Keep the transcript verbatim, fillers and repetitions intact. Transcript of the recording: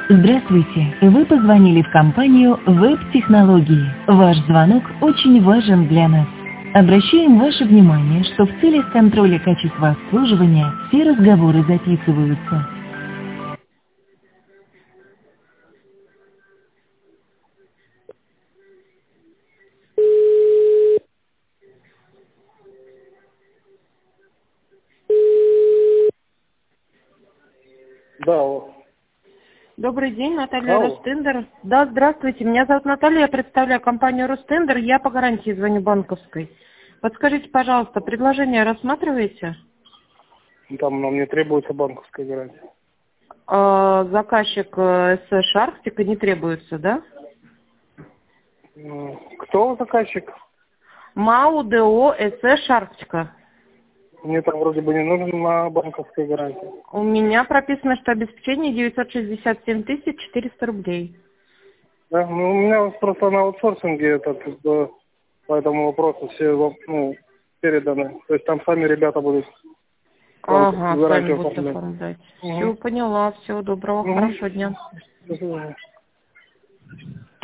Здравствуйте! Вы позвонили в компанию «Веб-технологии». Ваш звонок очень важен для нас. Обращаем ваше внимание, что в целях контроля качества обслуживания все разговоры записываются. Да, вот. Добрый день, Наталья Алло. Ростендер. Да, здравствуйте. Меня зовут Наталья, я представляю компанию Ростендер. Я по гарантии звоню банковской. Подскажите, пожалуйста, предложение рассматриваете? Там нам не требуется банковская гарантия. А, заказчик э, СС Арктика не требуется, да? М, Кто заказчик? МАУ ДО СС Арктика. Мне там вроде бы не нужна банковская гарантия. У меня прописано, что обеспечение девятьсот шестьдесят семь тысяч четыреста рублей. Да? Ну, у меня вот просто на аутсорсинге этот, э, по этому вопросу все воп- ну, переданы. То есть там сами ребята будут Ага, сами гарантию будут оформлять. оформлять. Все, Угу. поняла. Всего доброго, Угу. хорошего дня. До свидания.